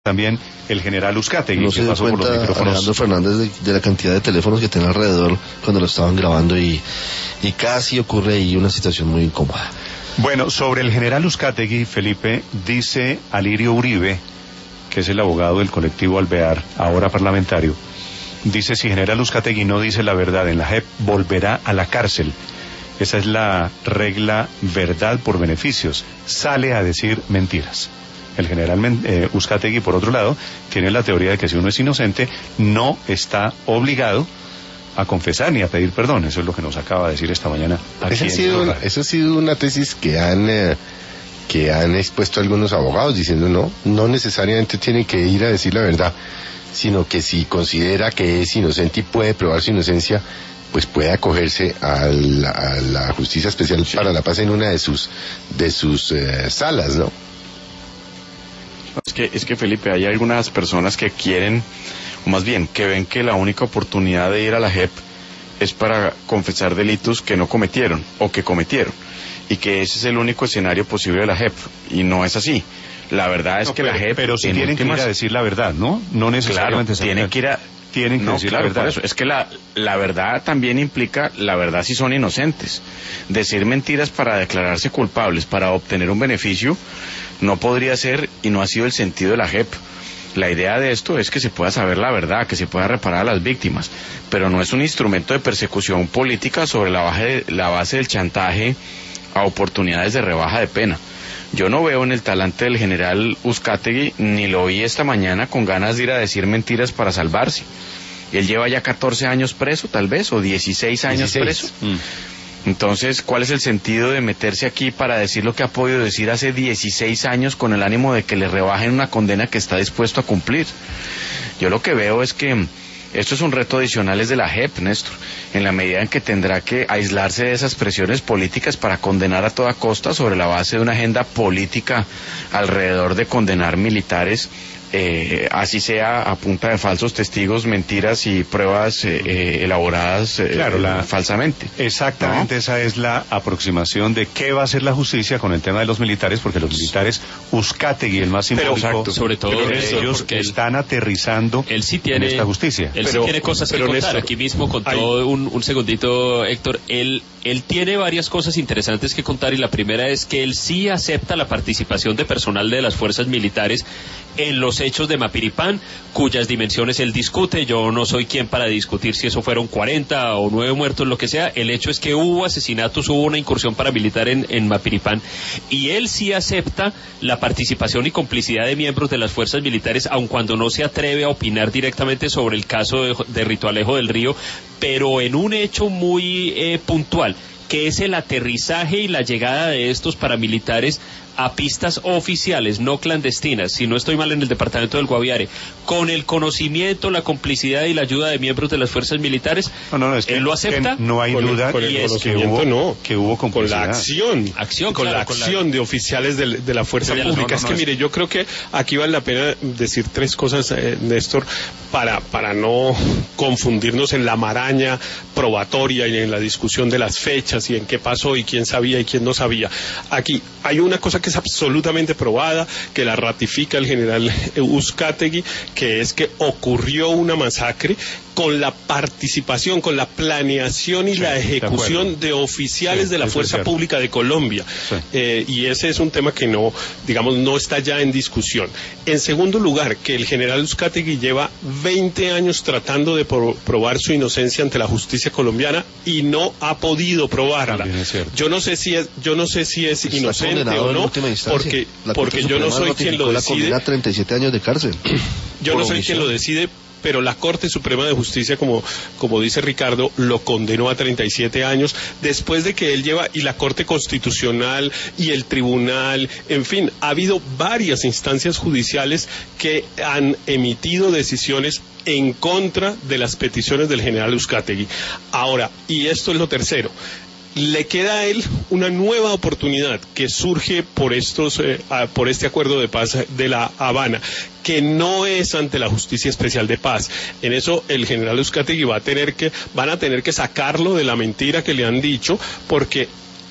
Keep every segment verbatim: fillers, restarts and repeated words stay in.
también el general Uzcategui, no que se dio pasó por los cuenta micrófonos. Alejandro Fernández de, de la cantidad de teléfonos que tenía alrededor cuando lo estaban grabando y, y casi ocurre ahí una situación muy incómoda. Bueno, sobre el general Uzcategui, Felipe, dice Alirio Uribe, que es el abogado del colectivo Alvear, ahora parlamentario, dice: si general Uzcategui no dice la verdad en la J E P, volverá a la cárcel. Esa es la regla verdad por beneficios. Sale a decir mentiras. El general eh, Uzcategui, por otro lado, tiene la teoría de que si uno es inocente, no está obligado a confesar ni a pedir perdón. Eso es lo que nos acaba de decir esta mañana. Esa ha sido, una, esa ha sido una tesis que han eh, que han expuesto algunos abogados, diciendo no, no necesariamente tienen que ir a decir la verdad, sino que si considera que es inocente y puede probar su inocencia, pues puede acogerse a la, a la Justicia Especial sí. para la Paz en una de sus de sus eh, salas, ¿no? Es que, es que Felipe, hay algunas personas que quieren, o más bien, que ven que la única oportunidad de ir a la J E P es para confesar delitos que no cometieron, o que cometieron, y que ese es el único escenario posible de la J E P, y no es así. La verdad es no, que pero, la J E P... Pero si tienen últimas... que ir a decir la verdad, ¿no? No necesariamente... Claro, tienen que ir a... Tienen que no, decir claro, la verdad. Por eso. Es que la, la verdad también implica, la verdad si son inocentes. Decir mentiras para declararse culpables, para obtener un beneficio, no podría ser y no ha sido el sentido de la J E P. La idea de esto es que se pueda saber la verdad, que se pueda reparar a las víctimas, pero no es un instrumento de persecución política sobre la base, la base del chantaje a oportunidades de rebaja de pena. Yo no veo en el talante del general Uzcategui, ni lo vi esta mañana con ganas de ir a decir mentiras para salvarse. Él lleva ya catorce años preso, tal vez, o dieciséis años preso. Mm. Entonces, ¿cuál es el sentido de meterse aquí para decir lo que ha podido decir hace dieciséis años con el ánimo de que le rebajen una condena que está dispuesto a cumplir? Yo lo que veo es que esto es un reto adicional es de la J E P, Néstor, en la medida en que tendrá que aislarse de esas presiones políticas para condenar a toda costa sobre la base de una agenda política alrededor de condenar militares, eh, así sea a punta de falsos testigos, mentiras y pruebas eh, eh, elaboradas eh, claro, la, falsamente. Exactamente, ¿no? Esa es la aproximación de qué va a hacer la justicia con el tema de los militares, porque los militares, Uzcategui, el más simbólico, sobre todo eso, ellos están él, aterrizando él sí tiene, en esta justicia. Él pero, sí tiene cosas que contar. Néstor, aquí mismo contó un, un segundito, Héctor, él, él tiene varias cosas interesantes que contar, y la primera es que él sí acepta la participación de personal de las fuerzas militares en los hechos de Mapiripán, cuyas dimensiones él discute. Yo no soy quien para discutir si eso fueron cuarenta o nueve muertos, lo que sea. El hecho es que hubo asesinatos, hubo una incursión paramilitar en, en Mapiripán, y él sí acepta la participación y complicidad de miembros de las fuerzas militares, aun cuando no se atreve a opinar directamente sobre el caso de, de Ritualejo del Río, pero en un hecho muy eh, puntual, que es el aterrizaje y la llegada de estos paramilitares a pistas oficiales, no clandestinas, si no estoy mal, en el departamento del Guaviare, con el conocimiento, la complicidad y la ayuda de miembros de las fuerzas militares. No, no, no, es que, él lo acepta. No hay con duda el, con el y es que hubo, no, que hubo con la acción, acción con claro, la con acción la... de oficiales de, de la fuerza de pública. No, no, es no, que es... mire, yo creo que aquí vale la pena decir tres cosas, eh, Néstor, para para no confundirnos en la maraña probatoria y en la discusión de las fechas y en qué pasó y quién sabía y quién no sabía. Aquí hay una cosa que es absolutamente probada, que la ratifica el general Uzcategui, que es que ocurrió una masacre con la participación, con la planeación y sí, la ejecución de, de oficiales sí, de la Fuerza Pública de Colombia. Sí. Eh, y ese es un tema que no, digamos, no está ya en discusión. En segundo lugar, que el general Uzcategui lleva veinte años tratando de pro probar su inocencia ante la justicia colombiana y no ha podido probarla. Yo no sé si es, yo no sé si es inocente o no, porque, porque yo no soy quien lo decide. La treinta y siete años de cárcel. Yo no soy quien lo decide, pero la Corte Suprema de Justicia, como, como dice Ricardo, lo condenó a treinta y siete años, después de que él lleva, y la Corte Constitucional, y el Tribunal, en fin, ha habido varias instancias judiciales que han emitido decisiones en contra de las peticiones del general Uzcategui. Ahora, y esto es lo tercero, le queda a él una nueva oportunidad que surge por estos eh, por este acuerdo de paz de La Habana, que no es ante la Justicia Especial de Paz. En eso el general Uzcategui va a tener que van a tener que sacarlo de la mentira que le han dicho, porque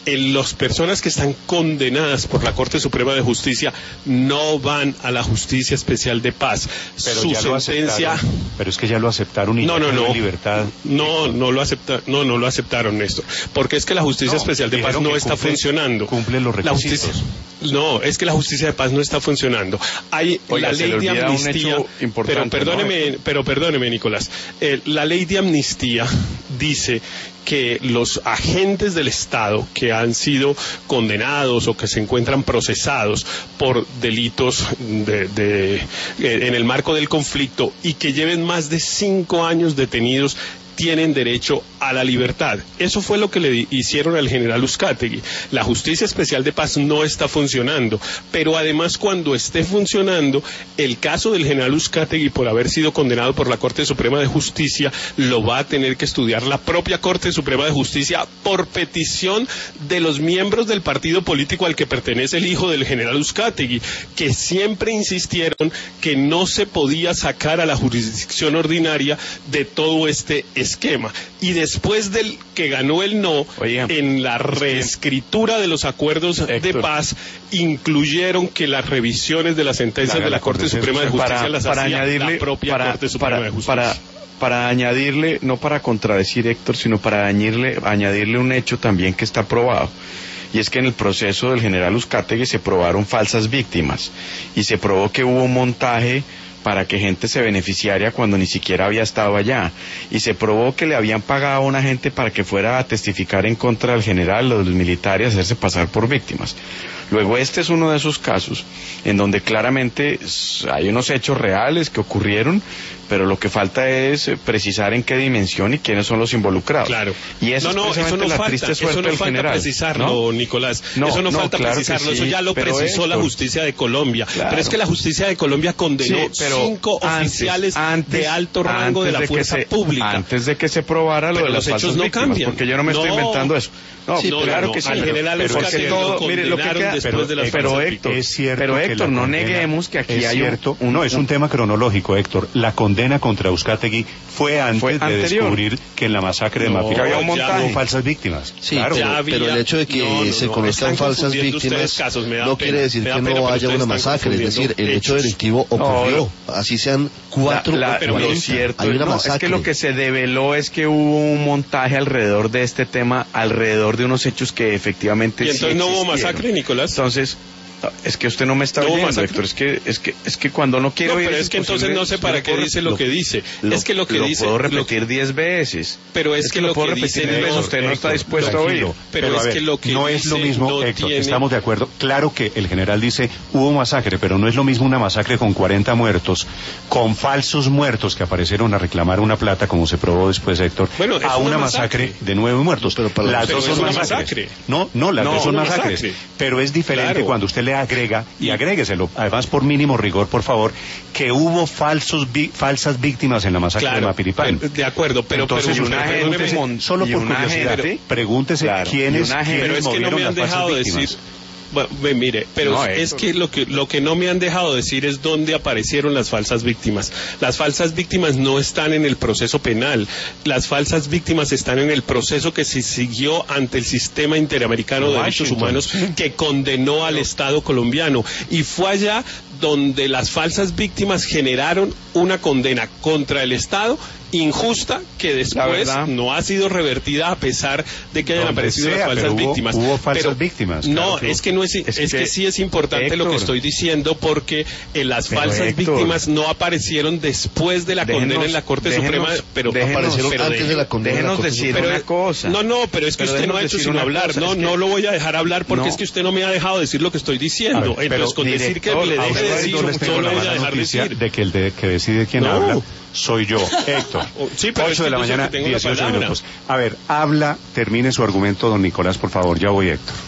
en las personas que están condenadas por la Corte Suprema de Justicia no van a la Justicia Especial de Paz. Pero su ya lo sentencia... Pero es que ya lo aceptaron y no, ya no, no. en libertad. No, no lo acepta, no, no lo aceptaron, Néstor. Porque es que la Justicia No, Especial de Paz dijeron no que está cumple- funcionando. cumple los La requisitos. justicia, no, es que la Justicia de Paz no está funcionando. Hay Oiga, la se le ley de olvida un amnistía, hecho importante, pero perdóneme, ¿no? pero perdóneme, Nicolás. Eh, la ley de amnistía dice que los agentes del Estado que han sido condenados o que se encuentran procesados por delitos de, de, eh, en el marco del conflicto y que lleven más de cinco años detenidos tienen derecho a la libertad. Eso fue lo que le hicieron al general Uzcategui. La Justicia Especial de Paz no está funcionando, pero además cuando esté funcionando, el caso del general Uzcategui por haber sido condenado por la Corte Suprema de Justicia lo va a tener que estudiar la propia Corte Suprema de Justicia por petición de los miembros del partido político al que pertenece el hijo del general Uzcategui, que siempre insistieron que no se podía sacar a la jurisdicción ordinaria de todo este esquema. Y después del que ganó el no, Oiga, en la reescritura de los acuerdos Héctor, de paz, incluyeron que las revisiones de las sentencias Claro, de la la Corte Corte Suprema de Justicia para, las para hacía añadirle, la propia para, Corte Suprema para, de Justicia. para, para añadirle, no para contradecir Héctor, sino para añadirle, añadirle un hecho también que está probado. Y es que en el proceso del general Uzcategui se probaron falsas víctimas y se probó que hubo un montaje para que gente se beneficiara cuando ni siquiera había estado allá. Y se probó que le habían pagado a una gente para que fuera a testificar en contra del general o de los militares, hacerse pasar por víctimas. Luego este es uno de esos casos en donde claramente hay unos hechos reales que ocurrieron, pero lo que falta es precisar en qué dimensión y quiénes son los involucrados. Claro. Y eso no, no, es precisamente eso no la falta, triste suerte eso no del falta general, precisarlo, ¿no? Nicolás. No, eso no, no, falta claro que precisarlo, sí, eso ya lo pero precisó la Héctor, Justicia de Colombia. claro. Pero es que la Justicia de Colombia condenó Sí, pero cinco antes, oficiales antes, de alto rango de la que fuerza se- pública. Antes de que se probara lo Pero de los las hechos falsas no víctimas, cambian. porque yo no me estoy No. inventando eso. No, Sí, pero claro no, que sí. al general pero es que Uzcategui todo, lo mire, lo que condenaron queda, después pero, de las pero falsas Héctor, Es cierto pero que Héctor, la no condena- neguemos que aquí es hay un- cierto, un, no, es un tema cronológico, Héctor. La condena contra Uzcategui fue antes Fue de anterior. descubrir que en la masacre de No, Mapiripán que había un montaje. hubo falsas víctimas. Sí, claro. pero, Ya había- pero el hecho de que no, no, se no, conozcan están falsas confundiendo víctimas ustedes casos, me da no pena, quiere decir me da que pena, no pero haya ustedes una están masacre, es decir, el confundiendo hecho hechos. delictivo ocurrió, así sean cuatro La- la- o pero lo cuarenta, cierto hay una no, masacre. es que lo que se develó es que hubo un montaje alrededor de este tema, alrededor de unos hechos que efectivamente Y entonces sí no hubo existieron. masacre, Nicolás. Entonces, es que usted no me está ¿No hubo oyendo, masacre? Héctor, es que, es que, es que cuando no quiero No, oír pero eso es que entonces posible, no sé yo para lo qué puedo- dice lo que dice. lo- Es que lo que lo dice... puedo lo- repetir diez veces. Pero es, Es que, que lo lo puedo que repetir dice diez veces, no, usted no está Héctor, dispuesto a Tranquilo, oír. Pero a es ver, que lo que no es lo dice mismo, no Héctor, tiene- estamos de acuerdo. Claro que el general dice hubo masacre, pero no es lo mismo una masacre con cuarenta muertos, con falsos muertos que aparecieron a reclamar una plata, como se probó después, Héctor, Bueno, es a una una masacre. masacre de nueve muertos. Pero para las usted dos es son una masacres. masacre. No, no, las No, dos son una masacres. masacre. Pero es diferente Claro. cuando usted le agrega, y agrégueselo, además por mínimo rigor, por favor, que hubo falsos vi- falsas víctimas en la masacre de Claro, Mapiripán. de acuerdo, pero, Entonces, pero usted usted, gente perdóneme, mon- Solo y por una curiosidad, gente- pregúntese Claro, quiénes, y una gente- quiénes pero es que no movieron me han las falsas dejado víctimas. decir. Bueno, ve, mire, pero No, es Héctor. que lo que lo que no me han dejado decir es dónde aparecieron las falsas víctimas. Las falsas víctimas no están en el proceso penal. Las falsas víctimas están en el proceso que se siguió ante el Sistema Interamericano de Derechos Washington. Humanos que condenó al Estado colombiano. Y fue allá donde las falsas víctimas generaron una condena contra el Estado injusta que después verdad. no ha sido revertida a pesar de que hayan Donde aparecido sea, las falsas pero hubo- víctimas. hubo falsas Pero- víctimas, No, claro que es que no es, es, Es que, que, sí es importante lo que Héctor. estoy diciendo porque eh, las Pero, falsas Héctor, víctimas no aparecieron después de la déjenos- condena en la Corte déjenos- Suprema, pero déjenos- Aparecieron pero antes de la condena en la déjenos Corte decir Suprema. pero- una cosa. No, no, pero es que Pero usted no ha déjenos hecho decir sino una hablar. cosa, No, es que- no lo voy a dejar hablar porque No. es que usted no me ha dejado decir lo que estoy A diciendo. ver, pero, Entonces, con decir que director, le a deje usted de no decir, yo les tengo yo la no voy a mala dejar de noticia decir. de que el de, que decide quién No. habla soy yo, Héctor. Sí, pero es ocho que de la yo soy el mañana, que tengo la dieciocho palabra. minutos. A ver, habla, termine su argumento, don Nicolás, por favor. Ya voy, Héctor.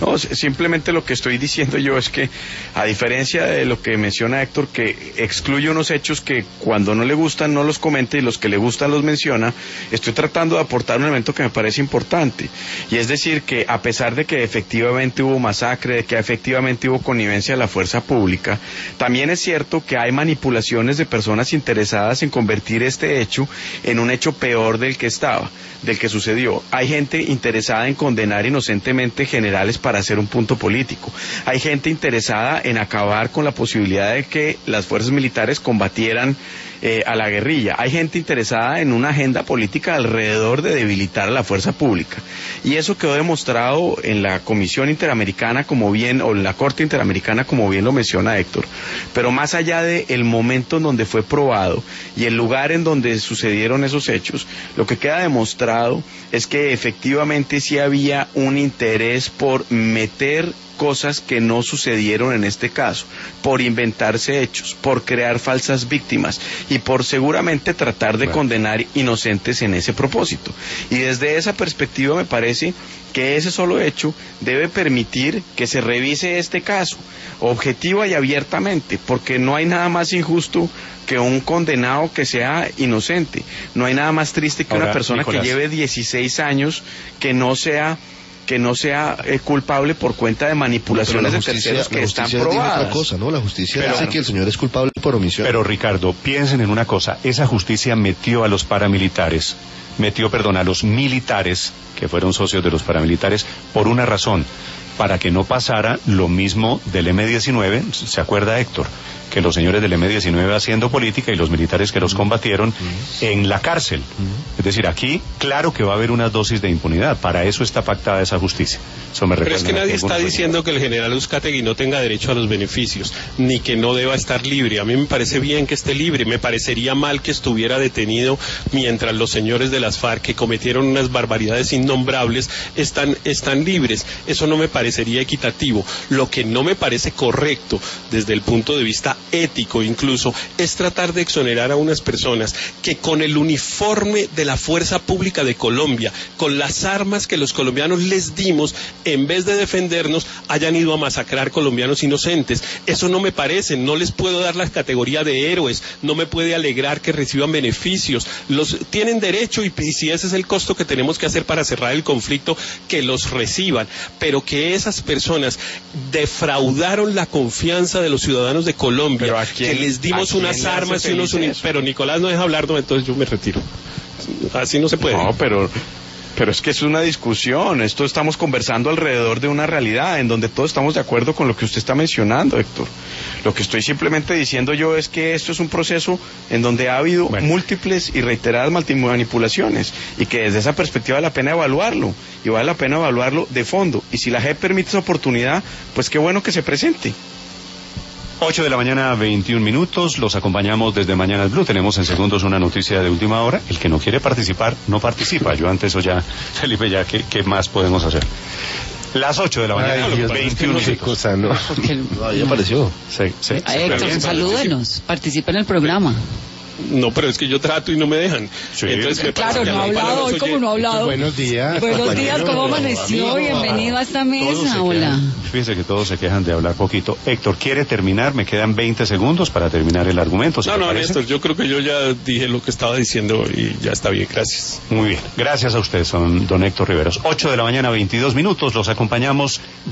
No, simplemente lo que estoy diciendo yo es que, a diferencia de lo que menciona Héctor, que excluye unos hechos que cuando no le gustan no los comenta y los que le gustan los menciona, estoy tratando de aportar un elemento que me parece importante. Y es decir, que a pesar de que efectivamente hubo masacre, de que efectivamente hubo connivencia de la fuerza pública, también es cierto que hay manipulaciones de personas interesadas en convertir este hecho en un hecho peor del que estaba, del que sucedió. Hay gente interesada en condenar inocentemente generales para hacer un punto político. Hay gente interesada en acabar con la posibilidad de que las fuerzas militares combatieran eh, a la guerrilla. Hay gente interesada en una agenda política alrededor de debilitar a la fuerza pública. Y eso quedó demostrado en la Comisión Interamericana, como bien, o en la Corte Interamericana, como bien lo menciona Héctor. Pero más allá del momento en donde fue probado y el lugar en donde sucedieron esos hechos, lo que queda demostrado es que efectivamente sí había un interés por meter cosas que no sucedieron en este caso, por inventarse hechos, por crear falsas víctimas y por seguramente tratar de bueno. condenar inocentes en ese propósito. Y desde esa perspectiva me parece que ese solo hecho debe permitir que se revise este caso, objetiva y abiertamente, porque no hay nada más injusto que un condenado que sea inocente. No hay nada más triste que Ahora, una persona Nicolás. que lleve dieciséis años que no sea que no sea eh, culpable por cuenta de manipulaciones de terceros que están probadas. Otra cosa, ¿no? La justicia pero, dice que el señor es culpable por omisión. Pero Ricardo, piensen en una cosa, esa justicia metió a los paramilitares, metió, perdón, a los militares, que fueron socios de los paramilitares, por una razón, para que no pasara lo mismo del eme diecinueve, ¿se acuerda Héctor? Que los señores del eme diecinueve haciendo política y los militares que los combatieron uh-huh. en la cárcel. Uh-huh. Es decir, aquí, claro que va a haber una dosis de impunidad. Para eso está pactada esa justicia. Eso me Pero es que nadie está diciendo que el general Uzcategui no tenga derecho a los beneficios, ni que no deba estar libre. A mí me parece bien que esté libre. Me parecería mal que estuviera detenido mientras los señores de las FARC, que cometieron unas barbaridades innombrables, están, están libres. Eso no me parecería equitativo. Lo que no me parece correcto, desde el punto de vista ético incluso, es tratar de exonerar a unas personas que con el uniforme de la fuerza pública de Colombia, con las armas que los colombianos les dimos, en vez de defendernos, hayan ido a masacrar colombianos inocentes. Eso no me parece, no les puedo dar la categoría de héroes, no me puede alegrar que reciban beneficios. Los tienen derecho, y, y si ese es el costo que tenemos que hacer para cerrar el conflicto, que los reciban, pero que esas personas defraudaron la confianza de los ciudadanos de Colombia, quién, que les dimos unas armas y unos uni... pero Nicolás no deja hablar, no, entonces yo me retiro. Así no se puede. No, pero pero es que es una discusión, esto estamos conversando alrededor de una realidad en donde todos estamos de acuerdo con lo que usted está mencionando, Héctor. Lo que estoy simplemente diciendo yo es que esto es un proceso en donde ha habido bueno. múltiples y reiteradas manipulaciones, y que desde esa perspectiva vale la pena evaluarlo, y vale la pena evaluarlo de fondo, y si la J E P permite esa oportunidad, pues qué bueno que se presente. ocho de la mañana, veintiún minutos, los acompañamos desde Mañanas Blue. Tenemos en segundos una noticia de última hora. El que no quiere participar, no participa. Yo antes o ya, Felipe, ya, ¿qué, qué más podemos hacer? Las ocho de la mañana, Ay, veintiún minutos. Cosa, ¿no? No, ahí apareció. Sí, sí. Ay, Héctor, salúdenos, participa en el programa. No, pero es que yo trato y no me dejan. Sí. Entonces, me claro, no ha hablado hoy, como no ha hablado. Buenos días. Buenos días, ¿cómo amaneció? Amigo, Bienvenido a esta mesa, hola. Fíjense que todos se quejan de hablar poquito. Héctor, ¿quiere terminar? Me quedan veinte segundos para terminar el argumento. No, no, Néstor, yo creo que yo ya dije lo que estaba diciendo y ya está bien, gracias. Muy bien, gracias a ustedes, don, don Héctor Riveros. ocho de la mañana, veintidós minutos, los acompañamos